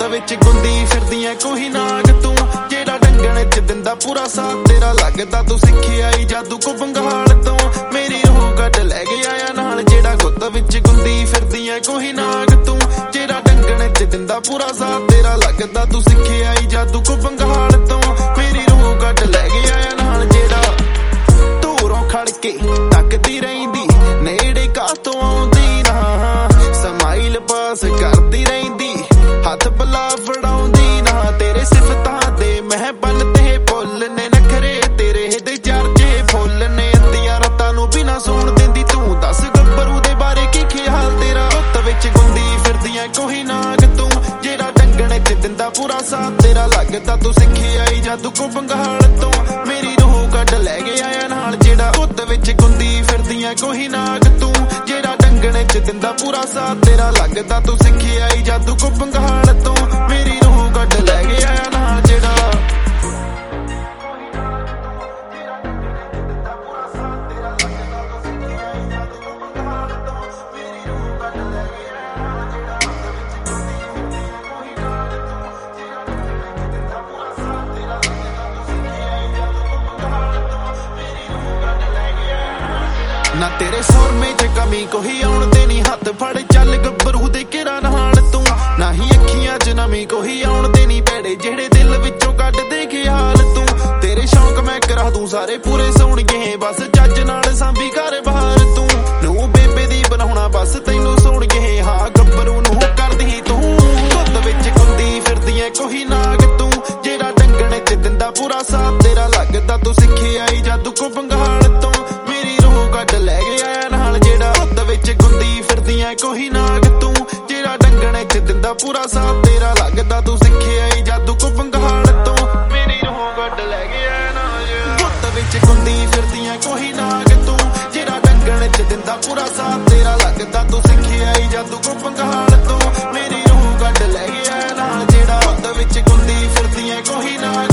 विच गुंदी फिरदियां कोई नाग तू जेड़ा डंगण च दिंदा पूरा साथ तेरा लगदा तू सिखी आई जादू को बंगाल तो मेरी रूह कट लै गया या नाल जेड़ा गुत्त विच गुंदी फिरदियां कोई नाग तू जेड़ा डंगण च दिंदा पूरा साथ तेरा लगदा तू सिखी आई जादू को बंगाल तो मेरी रूह कट लै गया या नाल जेड़ा दूरों खड़ के तकदी रहिंदी नेड़े कातों आउंदी ना समाइल पास करदी रहिंदी हथ बला फड़ाउंदी ना तेरे सिफतां दे महबल ते फुल ने नखरे तेरे दे चर्चे फुल ने अद्धियां रातां नूं बिना सौण दिंदी तू दस गब्बरू दे बारे की ख्याल तेरा रुत विच गुंदी फिरदियां कोई नाग तू जेड़ा डंगण च दिंदा पूरा साथ तेरा लगदा तू सिखी आई जादू को बंगाल तो मेरी रूह कट लै गया या नाल जेड़ा रुत विच गुंदी फिरदियां कोई नाग तू जेड़ा डंगण च दिंदा पूरा साथ तेरा लगदा तू सिखी आई जादू को बंगाल तो मेरी रूह कट लै गया या नाल जेड़ा ना तेरे सुरमे च कमी कोई आउण देनी हथ फड़ चल गब्बरू दे किरा नाल तू ना ही अखियां च नमी कोई आउण देनी भैड़े जेड़े दिल विचों कढ दे ख्याल तू तेरे शौक मैं करा दूं सारे पूरे सोहणिए बस जज नाल सांभी घर बाहर तू नूं बेबे दी बनाउणा बस तैनूं सोहणिए हाँ गब्बरू नूं करदी तू धुंद विच गुंदी फिरदियां कोई नाग तू जेड़ा डंगण च दिंदा पूरा साथ तेरा लगदा तू सिखी आई जादू को बंगाल तो मेरी रूह कट लै गया नाल जेड़ा धुंद विच गुंदी फिरदियां कोई नाग तू जेड़ा डंगण च दिंदा पूरा साथ तेरा लगदा तू सिखी आई जादू को बंगाल तो मेरी रूह कट लै गया नाल धुंद विच गुंदी फिरदियां कोई नाग तू जेड़ा डंगण च दिंदा पूरा साथ तेरा लगदा तू सिखी आई जादू को बंगाल तो मेरी रूह कट लै गया नाल जेड़ा धुंद विच गुंदी फिरदियां कोई नाग